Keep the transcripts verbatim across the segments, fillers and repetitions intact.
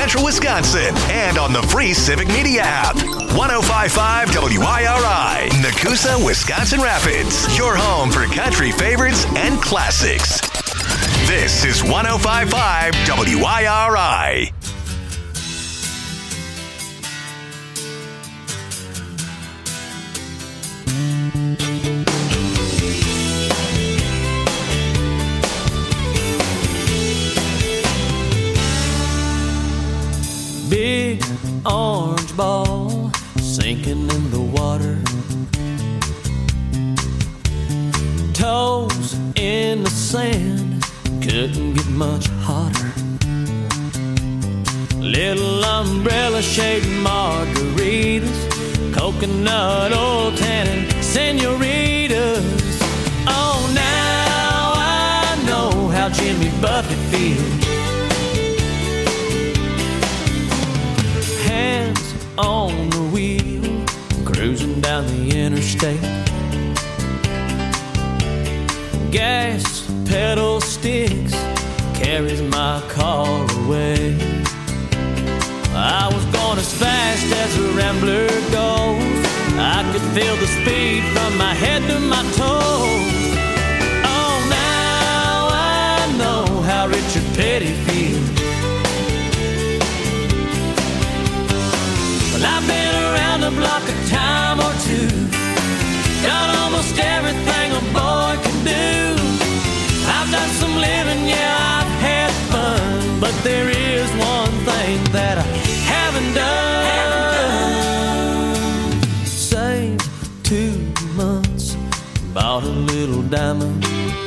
Central Wisconsin and on the free Civic Media app. ten fifty-five W I R I, Nakusa, Wisconsin Rapids. Your home for country favorites and classics. This is ten fifty-five W I R I. Big orange ball sinking in the water, toes in the sand, couldn't get much hotter. Little umbrella shaped margaritas, coconut oil tannin senoritas. Oh, now I know how Jimmy Buffett feels. Hands on the wheel, cruising down the interstate. Gas pedal sticks, carries my car away. I was going as fast as a rambler goes. I could feel the speed from my head to my toes. Oh, now I know how Richard Petty feels. Well, I've been around the block a time or two, done almost everything a boy can do. I've done some living, yeah, I've had fun, but there is one thing that I haven't done. Saved two months, bought a little diamond.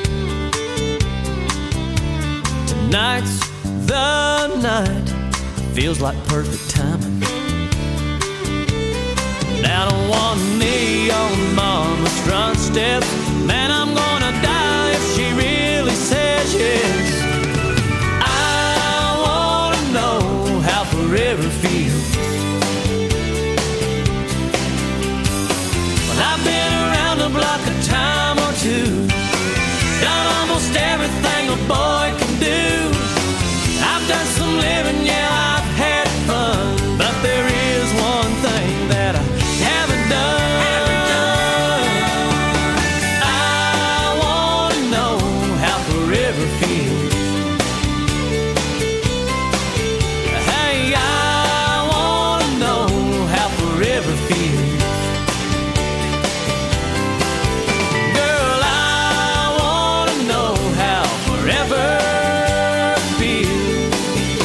Tonight's the night, feels like perfect timing. Down on one knee on mama's front steps, man, I'm gonna die if she really says yes. I wanna know how forever feels. Well, I've been around the block a time or two, done almost everything a boy can do. I've done some living, yeah, I've had fun, but there is one thing that I haven't done. I wanna know how forever feels. Hey, I wanna know how forever feels. Girl, I wanna know how forever feels.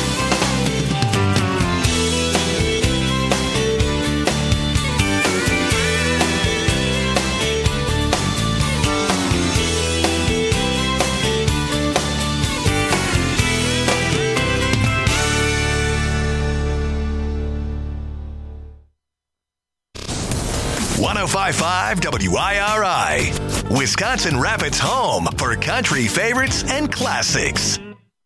ten fifty-five W I R I, Wisconsin Rapids' home for country favorites and classics.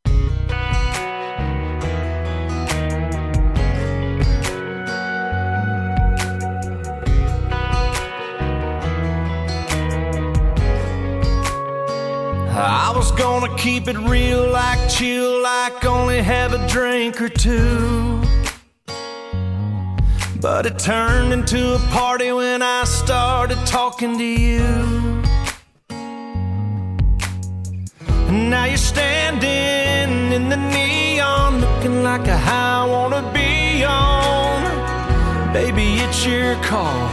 I was gonna keep it real, like chill, like only have a drink or two, but it turned into a party when I started talking to you. And now you're standing in the neon, looking like a high I wanna be on. Baby, it's your call,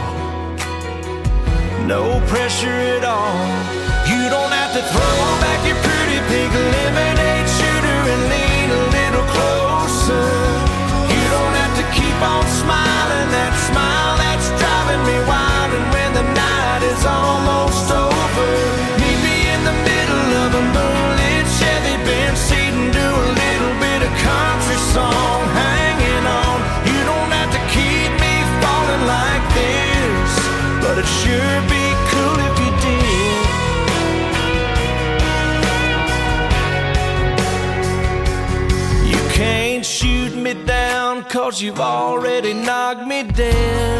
no pressure at all. You don't have to throw back your pretty pink lemonade shooter and lean a little closer. You don't have to keep on smiling, that smile that's driving me wild. And when the night is almost over, meet me in the middle of a moonlit Chevy Benz seat and do a little bit of country song, hanging on. You don't have to keep me falling like this, but it sure be cool if you did. You can't shoot me down, cause you've already knocked me dead.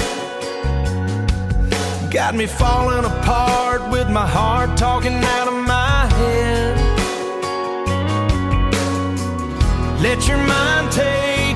Got me falling apart with my heart talking out of my head. Let your mind take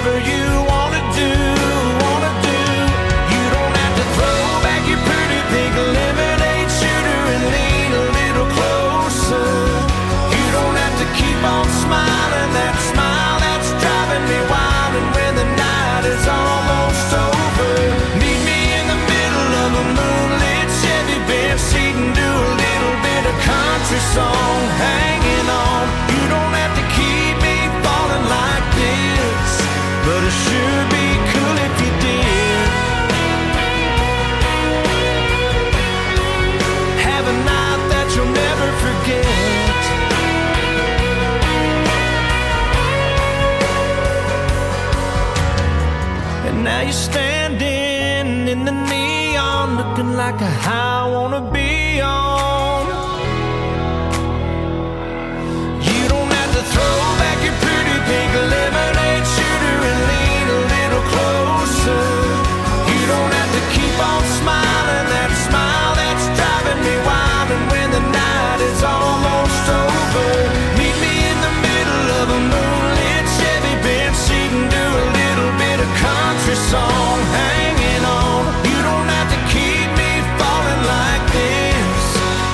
whatever you wanna do, wanna do. You don't have to throw back your pretty pink lemonade shooter and lean a little closer. You don't have to keep on smiling that smile that's driving me wild. And when the night is almost over, meet me in the middle of a moonlit Chevy bench seat and do a little bit of country song, hanging on. You don't have to keep me falling like this, but it sure be cool if you did. Have a night that you'll never forget. And now you're standing in the neon, looking like a high I wanna be on. You don't have to throw back your pretty pink lemonade shooter and lean a little closer. You don't have to keep on smiling that smile that's driving me wild. And when the night is almost over, meet me in the middle of a moonlit Chevy bench seat and do a little bit of country song, hanging on. You don't have to keep me falling like this,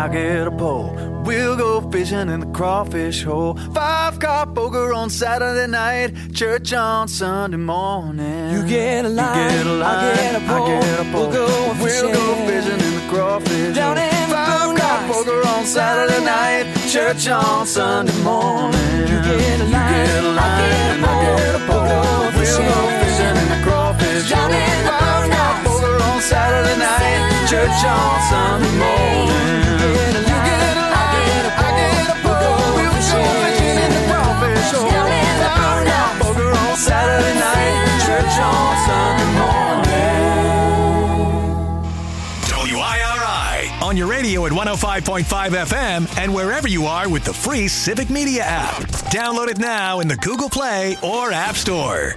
I get a pole. We'll go fishing in the crawfish hole. Five-car poker on Saturday night, church on Sunday morning. You get a line, you get a line, I get a pole. I get a pole. We'll go We'll go fishing in the crawfish down hole. in the Five-car poker on Saturday night, church on Sunday morning. You get a line, you get a line, I get a pole. We'll go fishing in the crawfish hole. Five-car poker on Saturday night, church on Sunday morning. You get a line, I get a pole. We'll go fishing in the crawfish hole. Five-car poker on Saturday night, church on Sunday morning. W I R I on your radio at one oh five point five F M and wherever you are with the free Civic Media app. Download it now in the Google Play or App Store.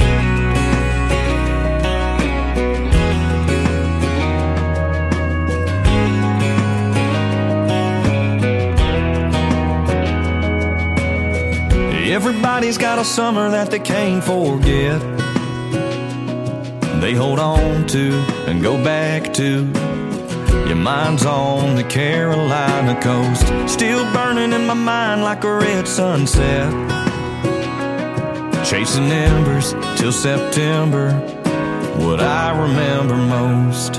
Everybody's got a summer that they can't forget. They hold on to and go back to. Your mind's on the Carolina coast, still burning in my mind like a red sunset. Chasing embers till September, what I remember most.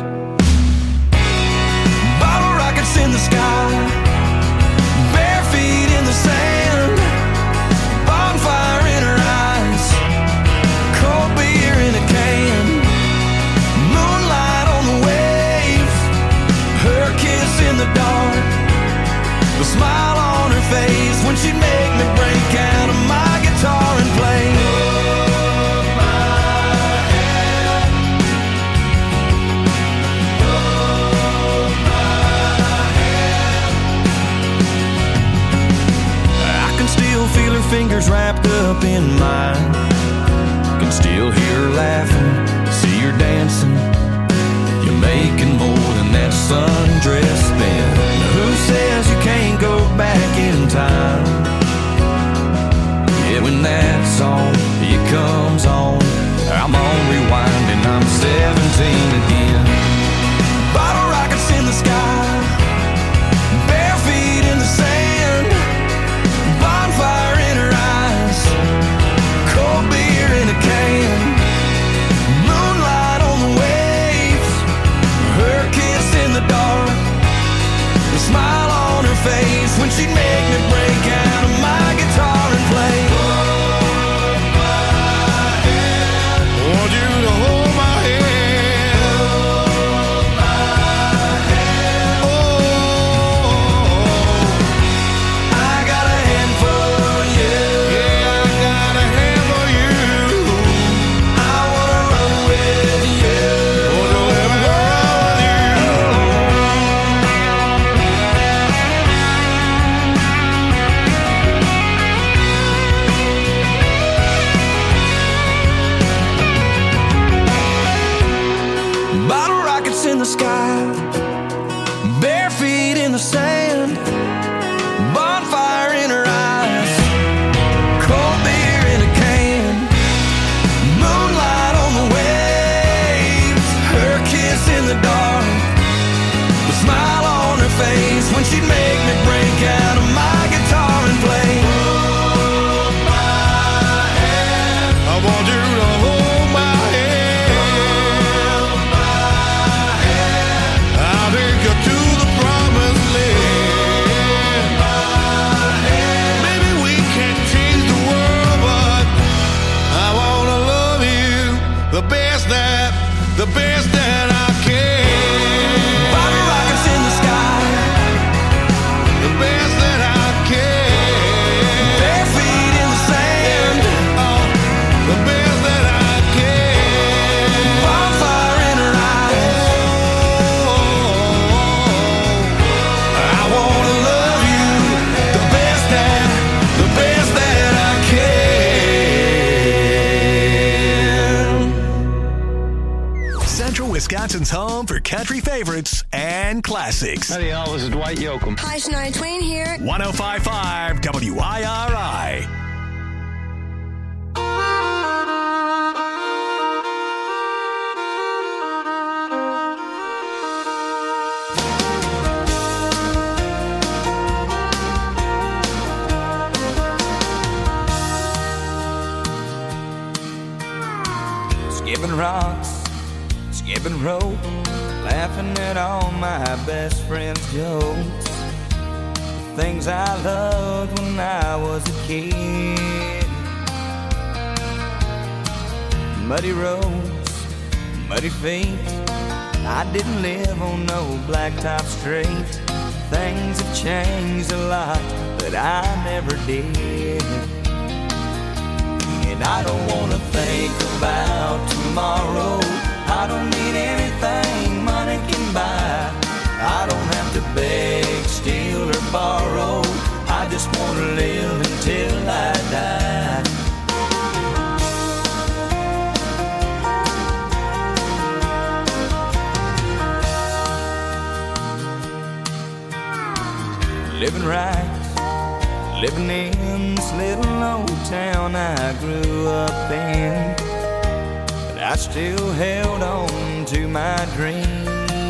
Bottle rockets in the sky, bare feet in the sand, bonfire in her eyes, cold beer in a can, moonlight on the waves, her kiss in the dark, the smile on her face when she'd make me break out of my guitar and play. Hold my hand, hold my hand. I can still feel her fingers wrapped up in mine, can still hear her laughing, see her dancing. You're making more than that sundress spin. Who says you can't go back in time? Yeah, when that song, it comes on, I'm on rewind and I'm seventeen again. Bottle rockets in the sky, bare feet in the sand, bonfire in her eyes, cold beer in a can, moonlight on the waves, her kiss in the dark, the smile on her face when she'd make me break out of my guitar and play. Hold my hand, want you to hold my hand, hold my hand. Oh, I got a hand for you. Yeah, I got a hand for you. I wanna run with you. Wanna run with you. Bottle rockets in the sky, bare feet in the sand, bonfire in her eyes, cold beer in a can, moonlight on the waves, her kiss in the dark, the smile on her face when she'd make me break out of my guitar and play. Hold my hand, I want you to hold my hand, hold my hand. I'll take you to the promised land. Hold my hand. Maybe we can't change the world, but I wanna love you the best that, the best that I can. Bottle rockets in the sky, the best that I can. Bare feet in the sand, oh, the best that I can. Bonfire in her eyes, oh, I wanna love you the best that, the best that I can. Central Wisconsin's home for country favorites and classics. Howdy, y'all. This is Dwight Yoakam. Hi, Shania Twain here. one oh five point five W I R I. Skipping rocks, skipping rope, laughing at all my best friends' jokes. Things I loved when I was a kid. Muddy roads, muddy feet, I didn't live on no blacktop street. Things have changed a lot, but I never did. And I don't wanna think about tomorrow. I don't need anything money can buy. I don't have to beg, steal, or borrow. I just wanna live until I die. Living right, living in this little old town I grew up in, but I still held on to my dreams.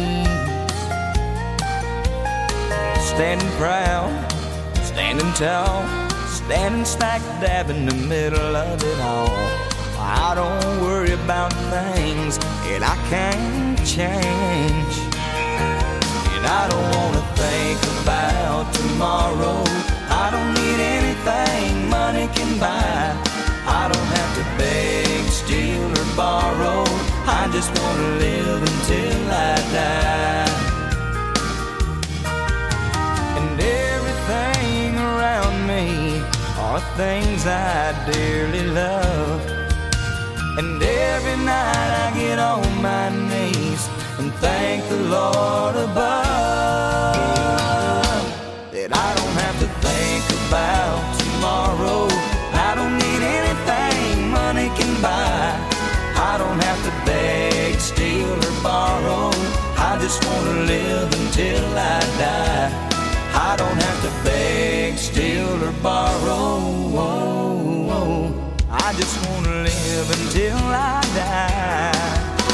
Standing proud, standing tall, standing smack dab in the middle of it all. I don't worry about things that I can't change. And I don't wanna think about tomorrow. I don't need anything money can buy. I don't have to beg, steal, or borrow. I just wanna live until I die. And everything around me are things I dearly love. And every night I get on my knees and thank the Lord above that I don't have to think about tomorrow. I don't need anything money can buy. I don't have to beg, steal, or borrow. I just want to live until I die. I don't have to beg, steal, or borrow. I just want to live until I die.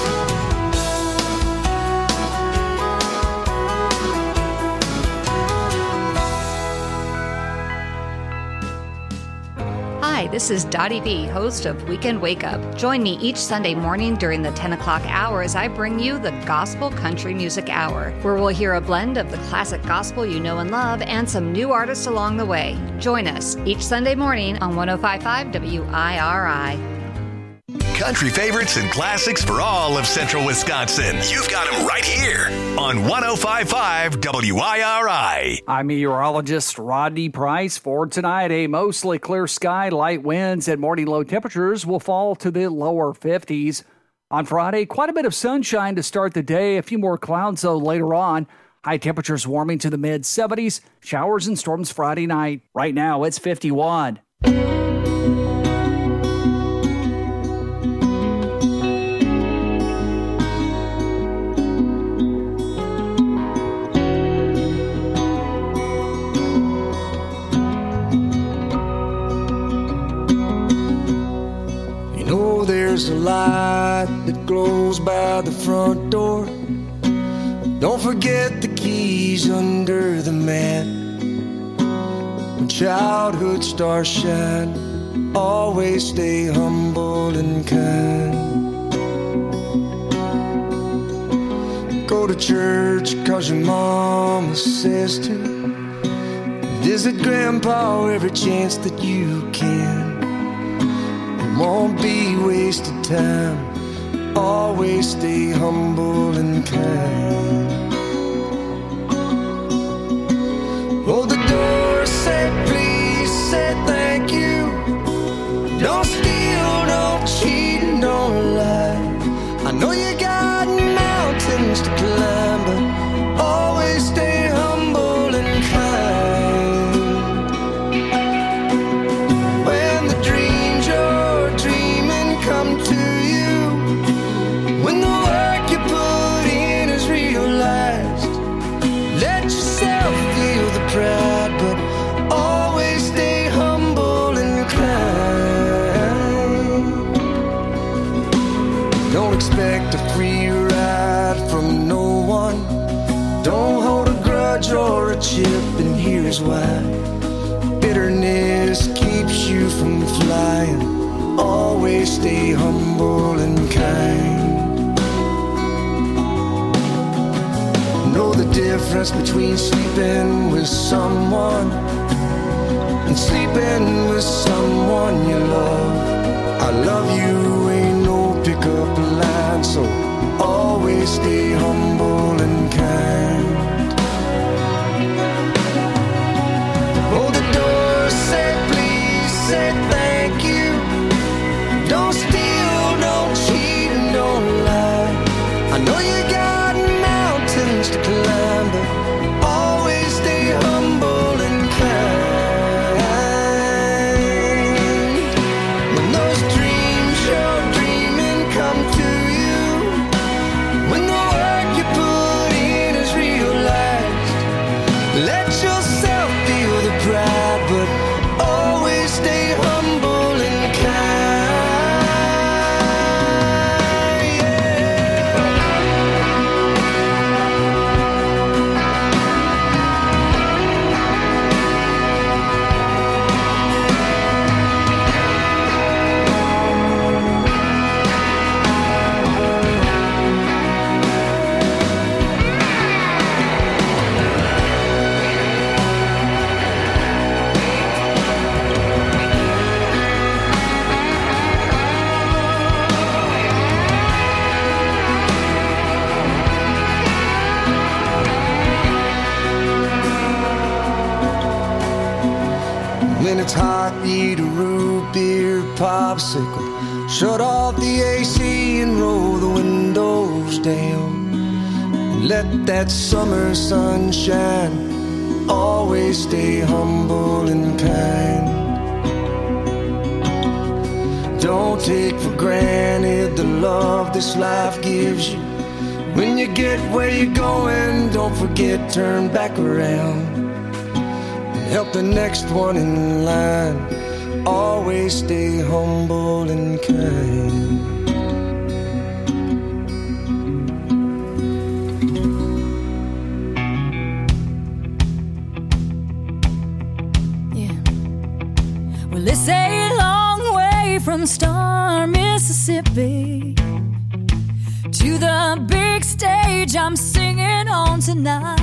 Hi, this is Dottie B, host of Weekend Wake Up. Join me each Sunday morning during the ten o'clock hour as I bring you the Gospel Country Music Hour, where we'll hear a blend of the classic gospel you know and love and some new artists along the way. Join us each Sunday morning on one oh five point five W I R I. Country favorites and classics for all of central Wisconsin. You've got them right here on one oh five point five W I R I. I'm meteorologist Rodney Price. For tonight, a mostly clear sky, light winds, and morning low temperatures will fall to the lower fifties. On Friday, quite a bit of sunshine to start the day. A few more clouds, though, later on. High temperatures warming to the mid seventies. Showers and storms Friday night. Right now, it's fifty-one. There's a light that glows by the front door. Don't forget the keys under the mat. When childhood stars shine, always stay humble and kind. Go to church cause your mama says to. Visit grandpa every chance that you can. Won't be wasted time. Always stay humble and kind. Hold the door, say please, say thank you. Don't steal, don't cheat, and don't lie. I know you got mountains to climb, but always stay humble and kind. When the dreams you're dreaming come to you, when the work you put in is realized, let yourself feel the pride, but always stay humble and kind. Don't expect a free ride from no one. Don't hold a grudge or a chip, and here's why. Bitterness keeps you from flying. always stay humble and kind. Know the difference between sleeping with someone and sleeping with someone you love. I love you ain't no pickup line, so always stay humble and kind. Oh, the door said please, said thank you. Don't steal, don't cheat, and don't lie. I know you got mountains to climb, but always stay humble and kind. When those dreams you're dreaming come to you, when the work you put in is realized, let yourself feel the pride, but always stay humble and kind. When it's hot, eat a root beer popsicle. Shut off the A C and roll the windows down. Let that summer sun shine. Always stay humble and kind. Don't take for granted the love this life gives you. When you get where you're going, don't forget, turn back around. Help the next one in line. Always stay humble and kind. Yeah. Well, it's a long way from Star, Mississippi to the big stage I'm singing on tonight.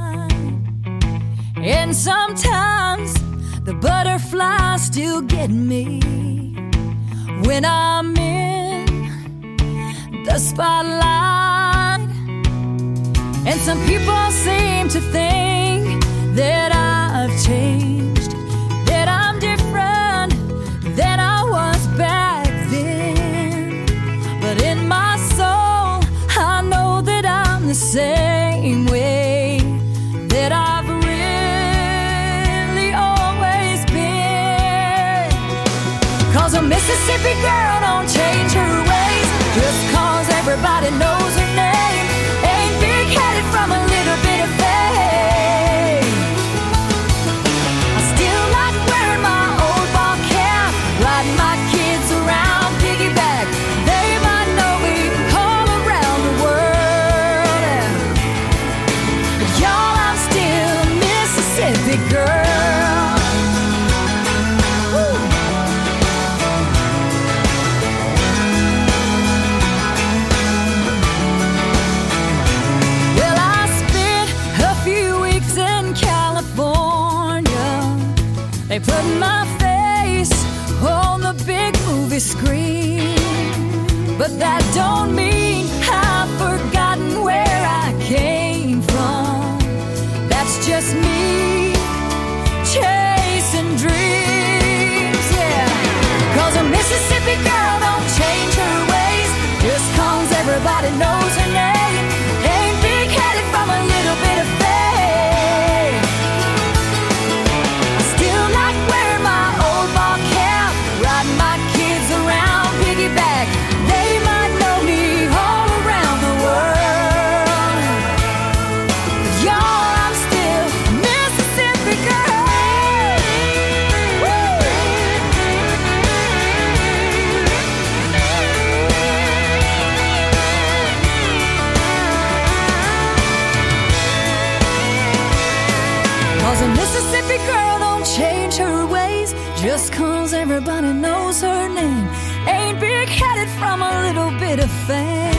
And sometimes the butterflies still get me when I'm in the spotlight. And some people seem to think that I've changed, that I'm different than I was back then. But in my soul, I know that I'm the same way that I've a Mississippi girl don't change her ways just cause everybody knows her name. Ain't big-headed from a little bit of fame. I still like wearing my old ball cap, riding my kids around piggyback. They might know me all around the world, but y'all, I'm still a Mississippi girl. They put my face on the big movie screen, but that don't mean I've forgotten where I came from. That's just me chasing dreams, yeah. Cause a Mississippi girl don't change her ways just cause everybody knows her name. Ain't big-headed from a little bit of fame. They might know me all around the world, but y'all, I'm still a Mississippi girl. Woo! Cause a Mississippi girl don't change her ways just cause everybody knows her name. Ain't big-headed from a little bit of fame.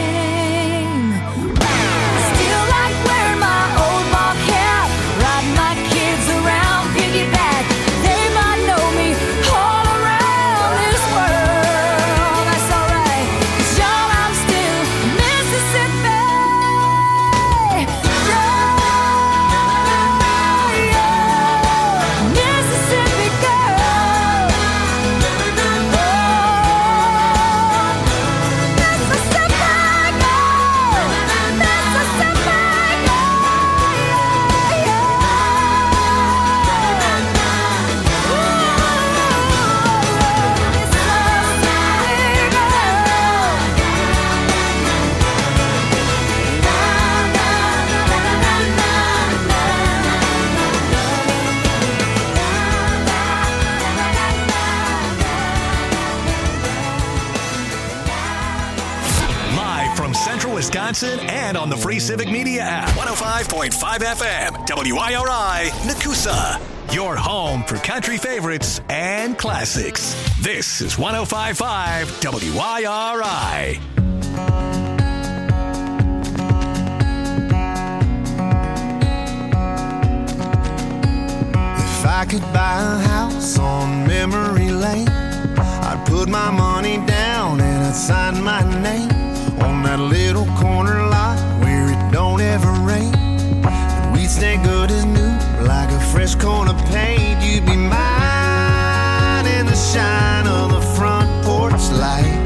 Still like wearing my old ball cap, riding my kids around piggyback. They might know me all around this world. That's alright, 'cause y'all, I'm still Mississippi. Wisconsin and on the free Civic Media app. one oh five point five F M, W I R I, Nakusa. Your home for country favorites and classics. This is one oh five point five W I R I. If I could buy a house on memory lane, I'd put my money down and I'd sign my name on that little corner lot where it don't ever rain. And we'd stay good as new, like a fresh coat of paint. You'd be mine in the shine of the front porch light.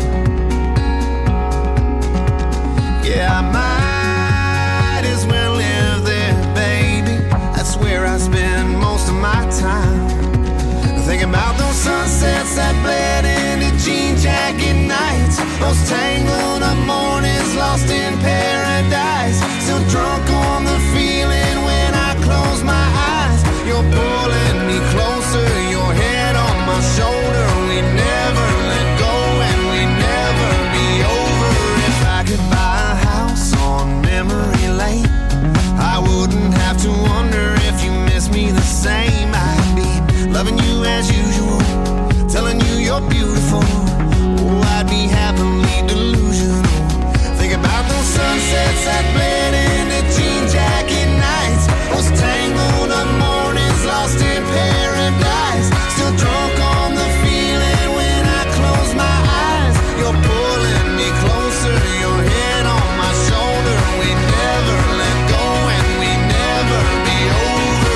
Yeah, I might as well live there, baby. That's where I spend most of my time. Thinking about those sunsets that bled into jean jacket nights, those tangled up mornings lost in paradise. Still drunk on the feeling when I close my eyes. You're pulling me closer, your head on my shoulder. We never let go and we never be over. If I could buy a house on memory lane, I wouldn't have to wonder if you miss me the same. I'd be loving you as usual, telling you you're beautiful. Oh, I'd be happily delusional. Think about those sunsets that bled into jean jacket nights, those tangled up mornings lost in paradise. Still drunk on the feeling when I close my eyes. You're pulling me closer, your head on my shoulder. We never let go and we never be over.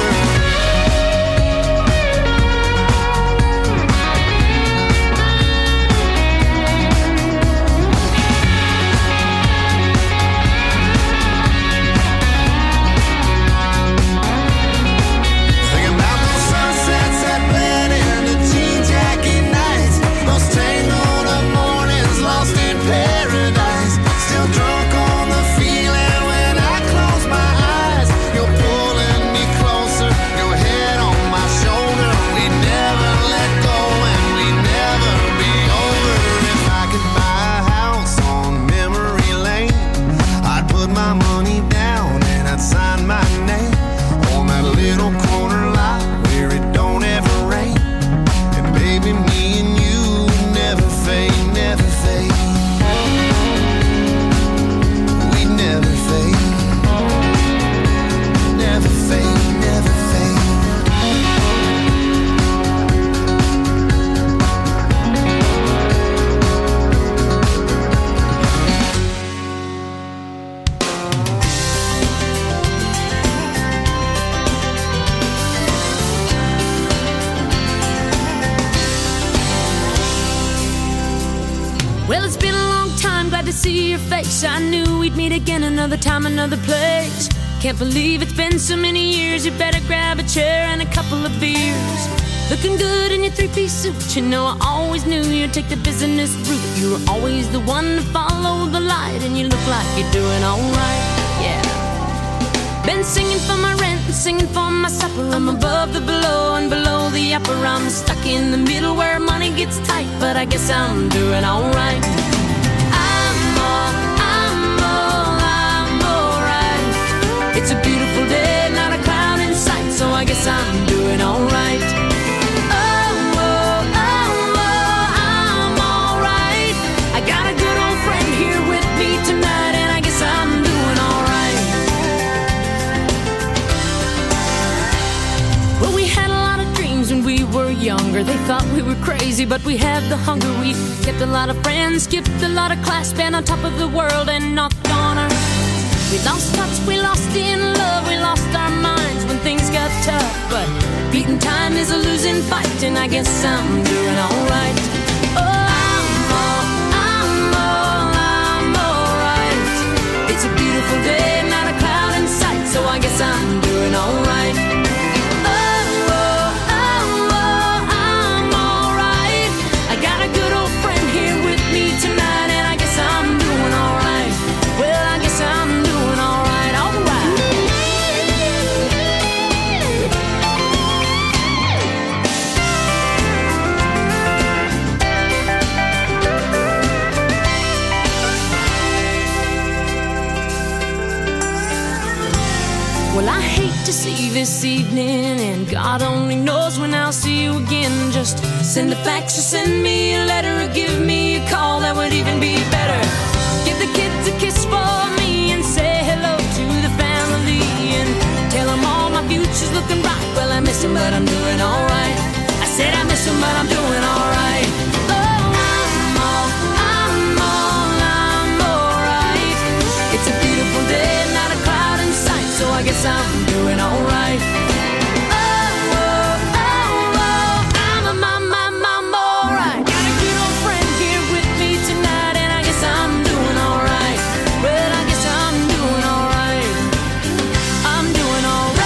I knew we'd meet again another time, another place. Can't believe it's been so many years. You better grab a chair and a couple of beers. Looking good in your three-piece suit. You know I always knew you'd take the business route. You were always the one to follow the light, and you look like you're doing alright, yeah. Been singing for my rent and singing for my supper. I'm above the below and below the upper. I'm stuck in the middle where money gets tight, but I guess I'm doing alright. It's a beautiful day, not a cloud in sight, so I guess I'm doing alright. Oh, oh, oh, oh, I'm were younger, they thought we were crazy, but we had the hunger. We kept a lot of friends, skipped a lot of class, been on top of the world and knocked on our. We lost touch, we lost in love, we lost our minds when things got tough. But beating time is a losing fight, and I guess I'm doing alright. Oh, I'm all, I'm all, I'm alright. It's a beautiful day, not a cloud in sight, so I guess I'm doing alright. Oh, oh, oh, oh, I'm alright. I got a good old friend here with me tonight, and I guess I'm doing alright. Well, I guess I'm doing alright, alright. Well, I hate to see you this evening, and God only knows when I'll see you again. Just send a fax or send me a letter or give me a call, that would even be better. Give the kids a kiss for me and say hello to the family, and tell them all my future's looking bright. Well, I miss them, but I'm doing alright. I said I miss them, but I'm doing alright. Oh, I'm all, I'm all, I'm alright. It's a beautiful day, not a cloud in sight, so I guess I'm doing alright. Oh, oh, oh, oh, I'm a mom, mom, mom, alright. Got a good old friend here with me tonight, and I guess I'm doing alright. Well, I guess I'm doing alright. I'm doing alright.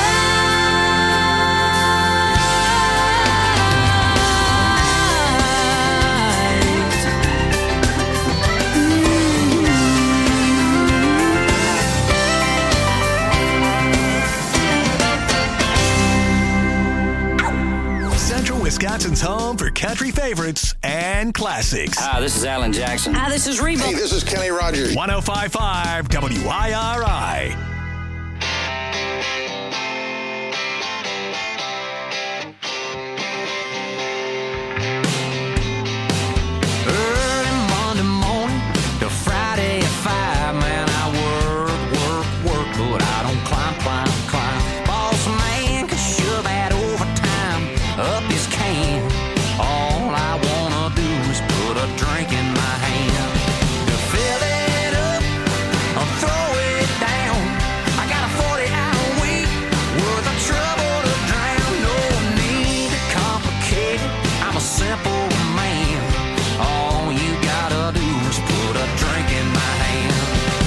Central Wisconsin's home for country favorites and classics. Hi, this is Alan Jackson. Hi, this is Reba. Hey, this is Kenny Rogers. one oh five point five W I R I. Early Monday morning to Friday at five, man, I work, work, work, but I don't climb, climb, climb. Boss man can shove that overtime up his can. All I wanna do is put a drink in my hand. To fill it up or throw it down. I got a forty-hour week worth of trouble to drown. No need to complicate it, I'm a simple man. All you gotta do is put a drink in my hand.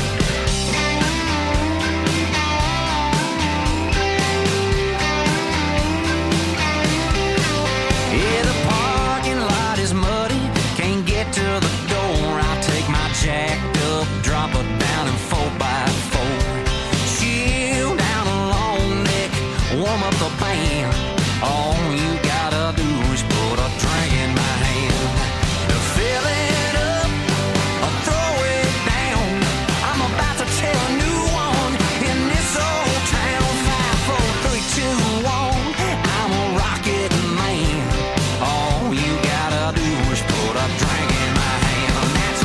Yeah, the parking lot is muddy, can't get to the door. I'll take my jacked up, drop it down in four by four. Chill down a long neck, warm up the band. All you gotta do is put a drink in my hand. To fill it up or throw it down, I'm about to tell a new one in this old town. Five, four, three, two, one, I'm a rocket man. All you gotta do is put a drink in my hand. And that's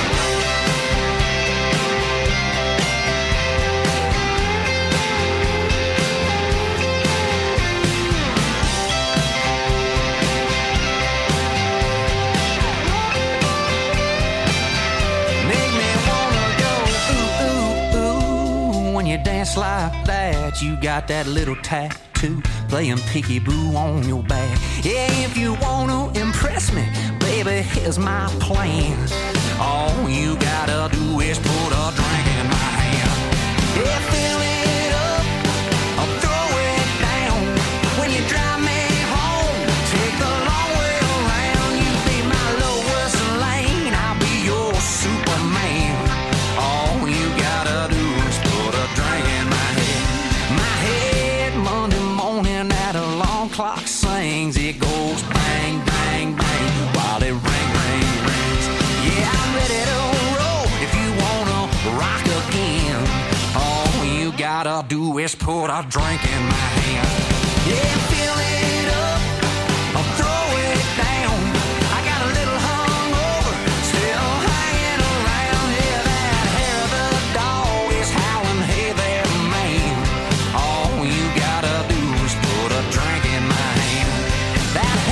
make me wanna go ooh, ooh, ooh. When you dance like that, you got that little tattoo playing peekaboo on your back. Yeah, if you wanna impress me, baby, here's my plan. All you gotta do is put a drink in my hand. Yeah, fill it up or throw it down. When you drive me home, take the long way around. You be my Lois Lane, I'll be your Superman. All you gotta do is put a drink in my head. My head Monday morning, that alarm clock sings. It goes bang, bang, bang while it ring, ring, rings. Yeah, I'm ready to roll if you wanna rock again. All you gotta do is put a drink in my hand. Yeah, fill it up or throw it down. I got a little hungover, still hanging around. Yeah, that hair of the dog is howling, hey there, man. All you gotta do is put a drink in my hand. That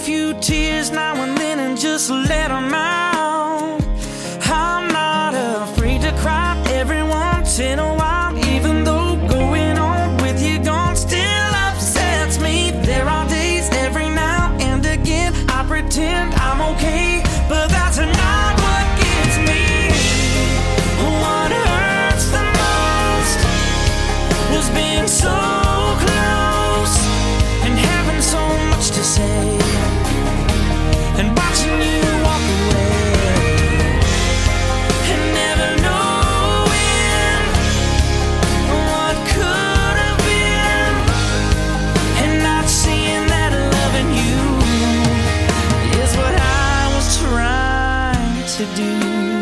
few tears now and then and just let them out. I'm not afraid to cry every once in a while, even though going on with you gone still upsets me. There are days every now and again I pretend I'm okay, but that's not what gets me. What hurts the most was being so close and having so much to say, and watching you walk away and never knowing what could have been, and not seeing that loving you is what I was trying to do.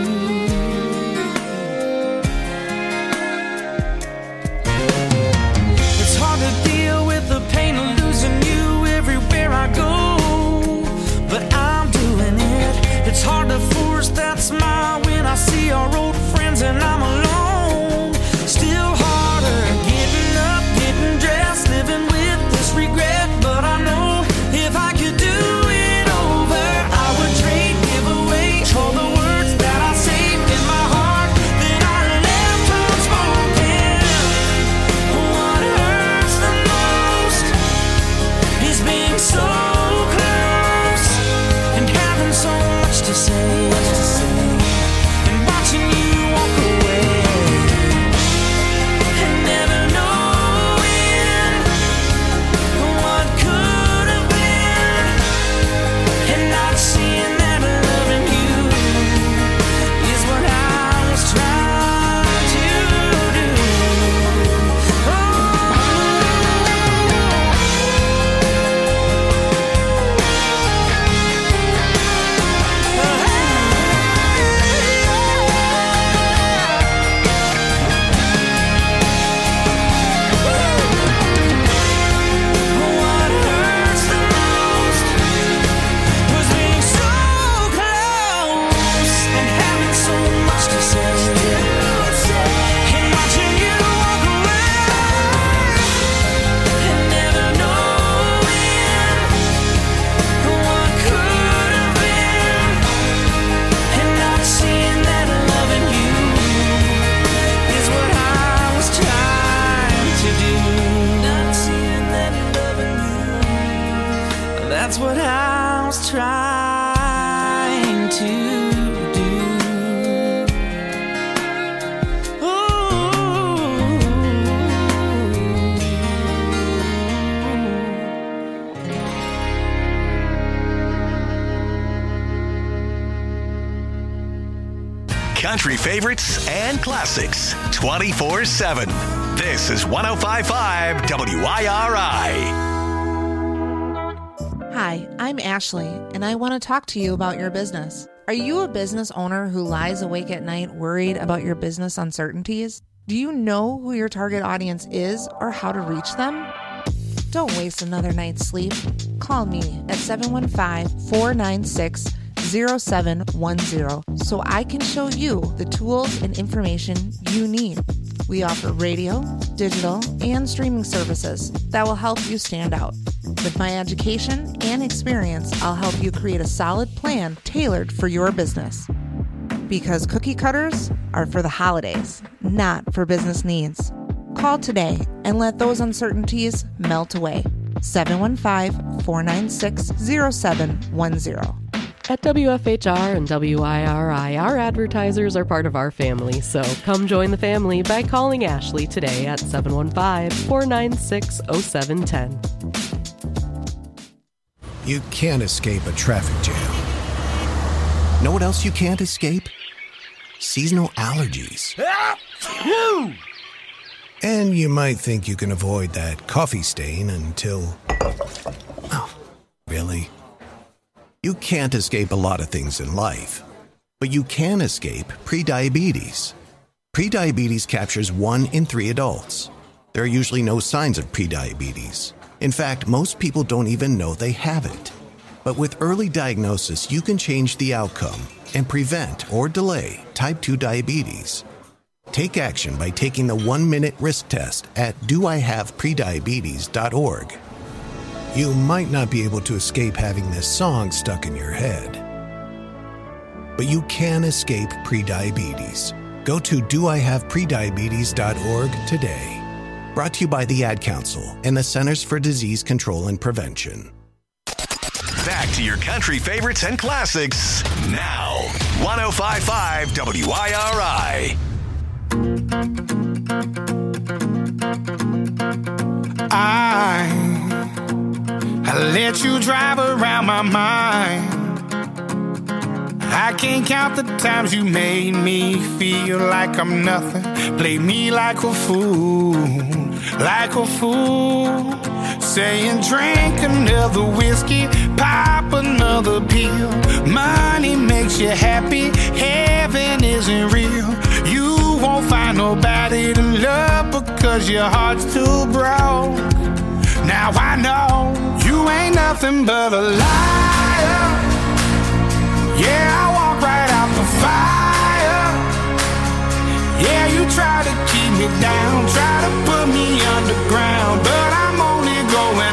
It's hard to deal with the pain of losing you everywhere I go, but I'm doing it. It's hard to force that smile when I see our old friends and I'm alone. Still harder getting up, getting dressed, living with this regret, but I know if I could do it over, I would trade, give away all the words that I saved in my heart, then I left unspoken. What hurts the most is being so close and having so much to say, and watching you walk away and never knowing what could have been, and not seeing that loving you is what I was trying to do. What hurts the most was being so close and having so much to say, and watching you walk away and never knowing what could have been, and not seeing that loving you is what I was trying to do. Not seeing that loving you, that's what I was trying to do. Country favorites and classics twenty-four seven. This is one oh five point five W I R I. Hi, I'm Ashley, and I want to talk to you about your business. Are you a business owner who lies awake at night worried about your business uncertainties? Do you know who your target audience is or how to reach them? Don't waste another night's sleep. Call me at seven one five, four nine six, zero seven one zero so I can show you the tools and information you need. We offer radio, digital, and streaming services that will help you stand out. With my education and experience, I'll help you create a solid plan tailored for your business. Because cookie cutters are for the holidays, not for business needs. Call today and let those uncertainties melt away. seven one five, four nine six, zero seven one zero. At W F H R and W I R I, our advertisers are part of our family, so come join the family by calling Ashley today at seven one five, four nine six, zero seven one zero. You can't escape a traffic jam. Know what else you can't escape? Seasonal allergies. And you might think you can avoid that coffee stain until... Oh, really? You can't escape a lot of things in life, but you can escape prediabetes. Prediabetes captures one in three adults. There are usually no signs of prediabetes. In fact, most people don't even know they have it. But with early diagnosis, you can change the outcome and prevent or delay type two diabetes. Take action by taking the one-minute risk test at do I have prediabetes dot org. You might not be able to escape having this song stuck in your head, but you can escape prediabetes. Go to do I have prediabetes dot org today. Brought to you by the Ad Council and the Centers for Disease Control and Prevention. Back to your country favorites and classics now. one oh five point five W I R I. I, I let you drive around my mind. I can't count the times you made me feel like I'm nothing. Play me like a fool, like a fool. Saying drink another whiskey, pop another pill. Money makes you happy, heaven isn't real. You won't find nobody to love because your heart's too broke. Now I know you ain't nothing but a liar. Yeah, I walk right out the fire. Yeah, you try to keep me down, try to put me underground, but I'm only going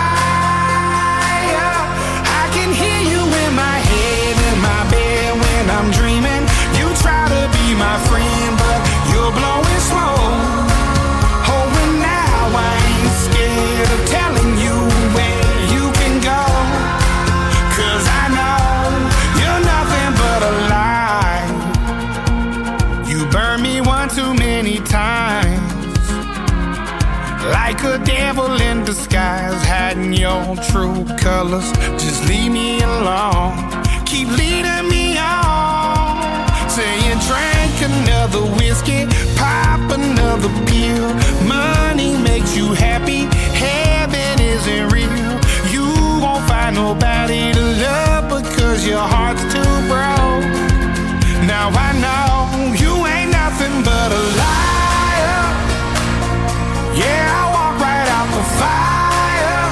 higher. I can hear you in my head, in my bed when I'm dreaming. You try to be my friend, but you're blowing smoke. Oh, and now I ain't scared of telling you where you can go, 'cause I know you're nothing but a lie. You burned me one too many times, like a devil in disguise, hiding your true colors. Just leave me alone, keep leading me on. Saying drink another whiskey, pop another pill. Money makes you happy, heaven isn't real. You won't find nobody to love because your heart's too broke. Now I know you ain't nothing but a liar. Yeah, I walk right out the fire.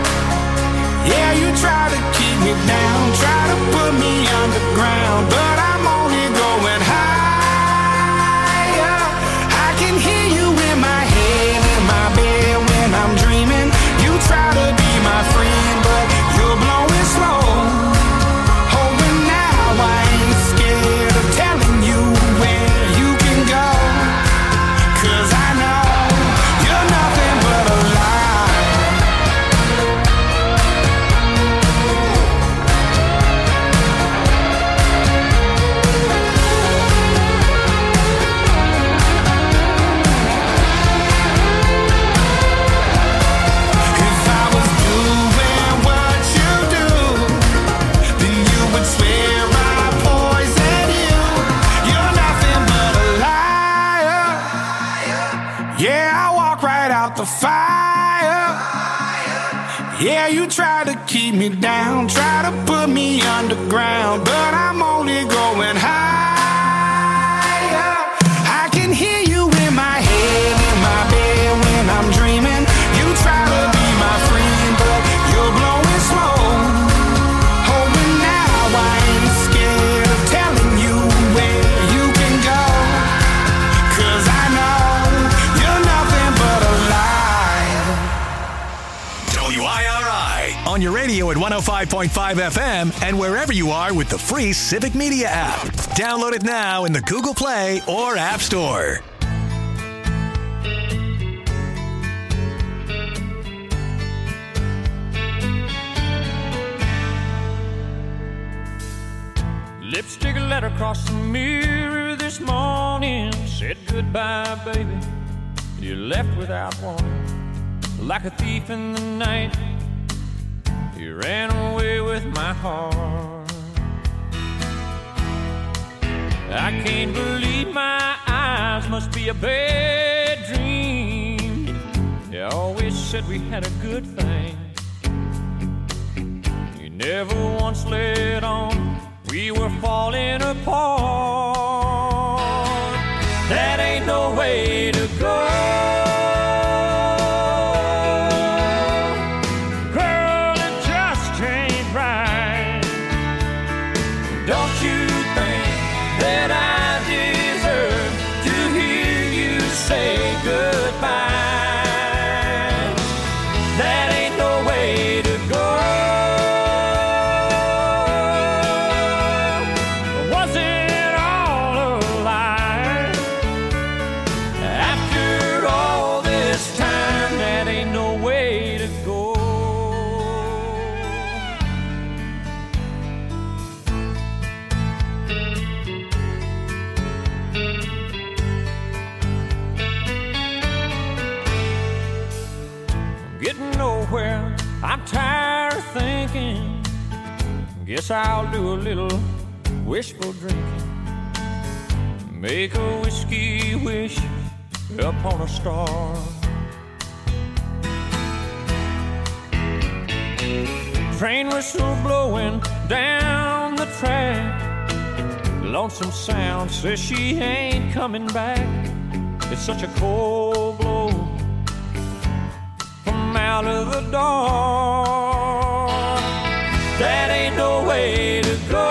Yeah, you try to keep me down, try to put me underground, but I'm only going higher. I can hear you in my head, in my bed when I'm dreaming. You try to be my friend, but you're blowing smoke. Oh, and now I ain't scared of telling you where you can go, 'cause I know you're nothing but a lie. If I was doing what you do, then you would swear I poisoned you. You're nothing but a liar. Yeah, I walk right out the fire. Yeah, you try to keep me down, try to put me underground, but I'm only going higher. I can hear you in my head, in my bed when I'm dreaming. You try to be my friend, but you're blowing smoke. Oh, and now I ain't scared of telling you where you can go, 'cause I know you're nothing but a lie. W I R I on your radio at one oh five point five F M and wherever you are with the free Civic Media app. Download it now in the Google Play or App Store. Lipstick letter across the mirror this morning said goodbye, baby. You left without warning, like a thief in the night. You ran away with my heart. I can't believe my eyes, must be a bad dream. You always said we had a good thing. You never once let on we were falling apart. That ain't no way to go. Girl, it just ain't right. Don't you think that I deserve to hear you say goodbye? That ain't no way to Guess I'll do a little wishful drinking. Make a whiskey wish upon a star. Train whistle blowing down the track. Lonesome Sound says she ain't coming back. It's such a cold blow from out of the dark. That ain't no way to go.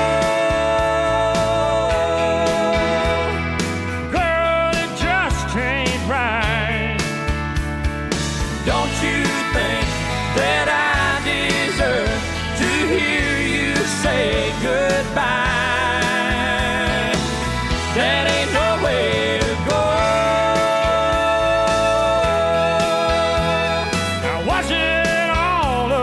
Girl, it just ain't right. Don't you think that I deserve to hear you say goodbye? That ain't no way to go. Now was it all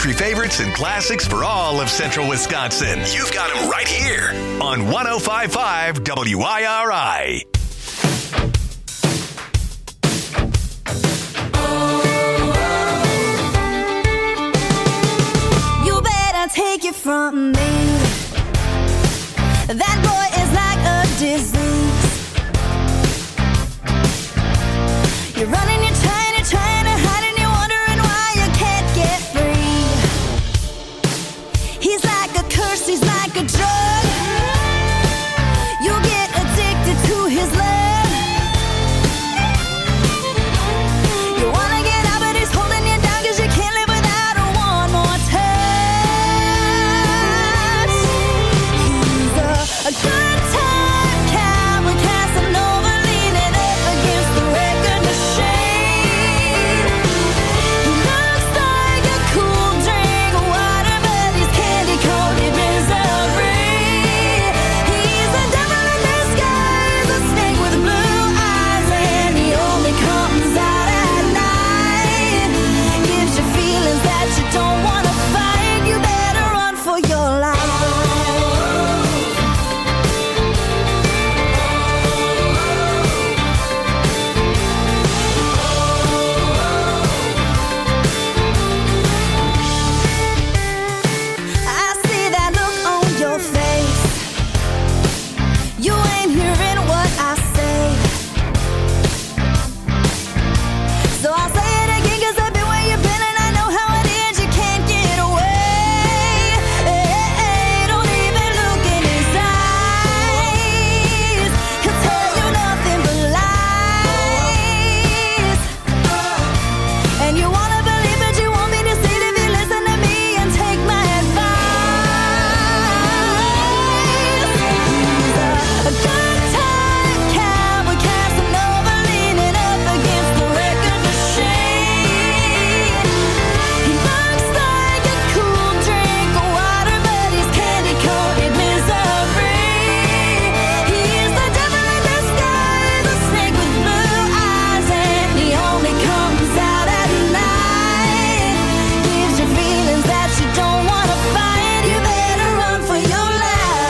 country favorites and classics for all of central Wisconsin. You've got them right here on one oh five point five W I R I. You better take it from me. That boy is like a disease. You're running, you're trying, you're trying to hide, and you're wondering why you can't get free. He's like a curse, he's like a drug. You get addicted to his love. You wanna get out, but he's holding you down, cause you can't live without a one more touch. He's a, a good time cowboy, Casanova, leaning up against the record machine. He looks like a cool drink of water, but he's candy-coated misery. He's a devil in disguise, a snake with blue eyes, and he only comes out at night. Gives you feelings that you don't want to fight. You better run for your life. I see that look on your face. You ain't hearing what I say. So I'll say it again, cause I've been where you've been, and I know how it is. You can't get away. Hey, don't even look in his eyes. He'll tell you nothing but lies. And you wanna believe, but you won't be deceived if you listen to me and take my advice. He's a, a good time cowboy, Casanova, leaning up against the record machine. He looks like a cool drink of water, but he's candy-coated misery. He's the devil in disguise, a snake with blue eyes, and he only comes out at night. Gives you feelings that you don't want to fight. You better run for your life.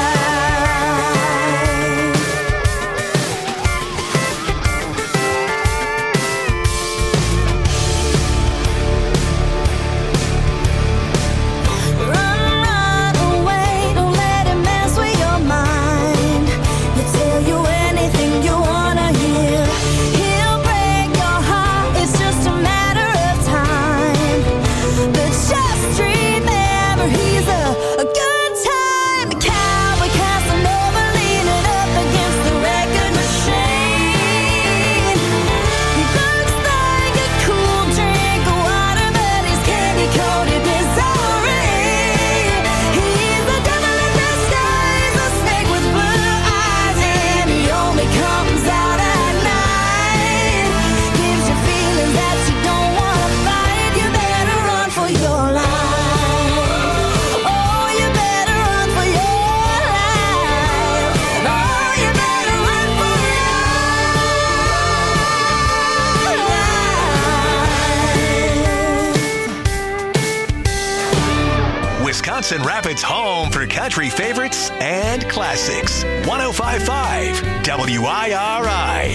Run, run away, don't let him mess with your mind. He'll tell you anything you wanna hear. He'll break your heart, it's just a matter of time. But just remember, he's a, a good time cowboy, Casanova, leaning up against the record machine. He looks like a cool drink of water, but he's candy-coated misery. He's the devil in disguise, a snake with blue eyes, and he only comes out at night. Gives you feelings that you don't want to fight. You better run for your life. Oh, you better run for your life. Oh, you better run for your life. Wisconsin Rapids' home for country favorites and classics. one oh five point five W I R I.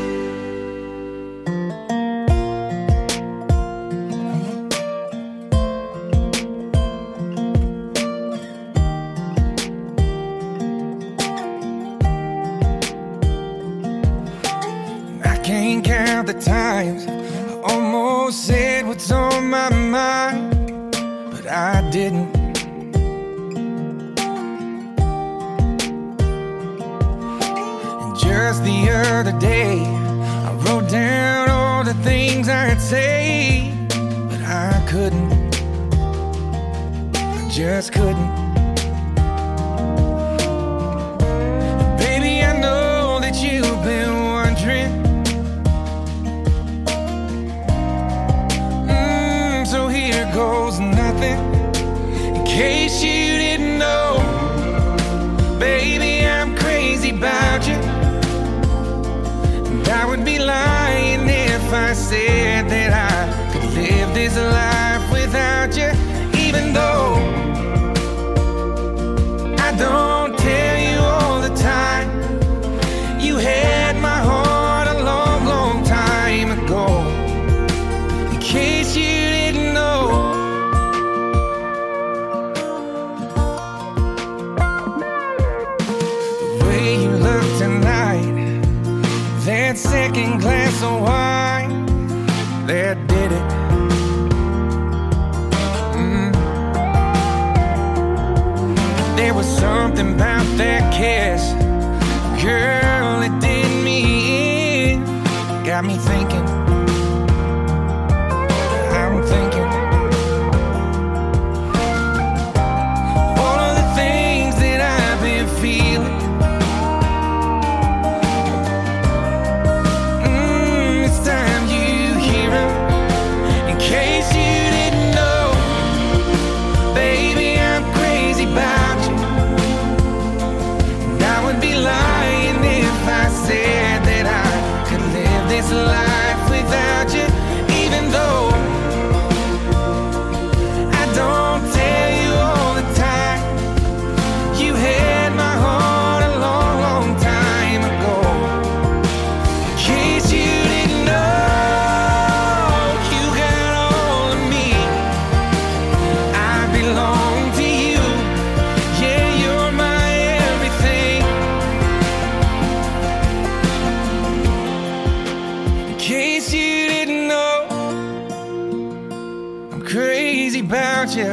I can't count the times I almost said what's on my mind, but I didn't. And just the other day, I wrote down all the things I'd say, but I couldn't. I just couldn't. Baby, I know that you've been wondering. Mm, so here goes nothing. In case you didn't know, baby, I'm crazy about you. And I would be lying if I said that I could live this life without you. Even though I don't tell you all the time, you had my heart a long, long time ago. In case you didn't know, the way you look tonight, that second glass of wine, that did it. Mm. There was something about that kiss, girl, it did me in. Got me thinking, I'm thinking all of the things that I've been feeling. Mm, it's time you hear 'em. In case you didn't know, baby, I'm crazy about you. And I would be lying if I said that I could live this life without you, even though I don't tell you all the time, you had my heart a long, long time ago. In case you didn't know, you got all of me, I belong to you. Yeah, you're my everything. In case you didn't know, I'm crazy about you.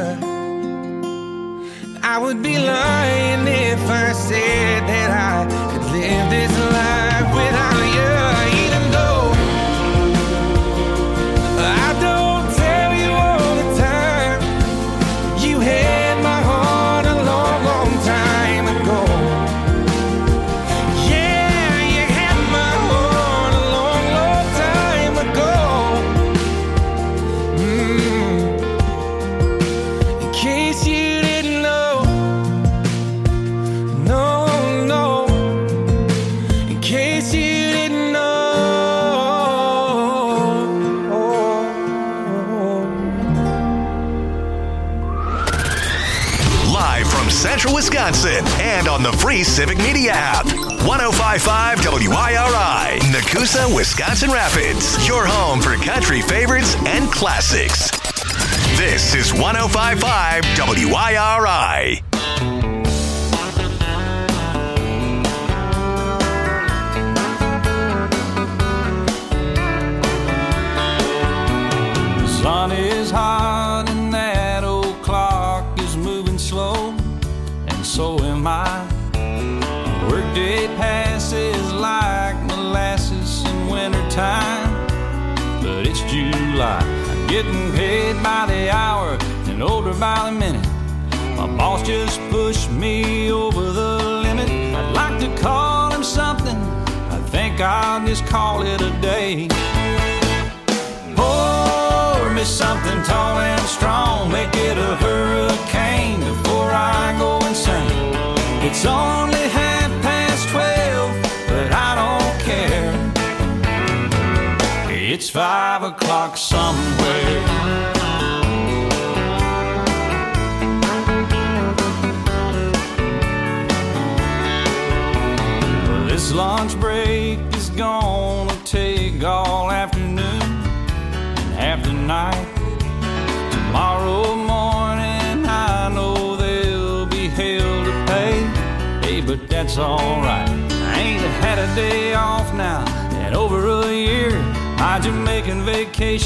I would be lying if I said that I could live this life without you, even though I don't tell you all the time, you had my heart a long, long time ago. Yeah, you had my heart a long, long time ago. Mm. In case you didn't know, no, no. In case you didn't know. Live from Central Wisconsin and on the free Civic Media app. one oh five point five W I R I, Nakusa, Wisconsin Rapids. Your home for country favorites and classics. This is one oh five point five W I R I. The sun is hot and that old clock is moving slow, and so am I. Workday passes like molasses in wintertime, but it's July. I'm getting paid by the hour and older by the minute. My boss just pushed me over the limit. I'd like to call him something, I think I'll just call it a day. Pour me something tall and strong, make it a hurricane before I go insane. It's only half past twelve, but I don't care. It's five o'clock somewhere. Well, this lunch break is gonna take all afternoon and half the night. Tomorrow morning I know there'll be hell to pay. Hey, but that's alright. I ain't had a day off now in over a year. My Jamaican vacation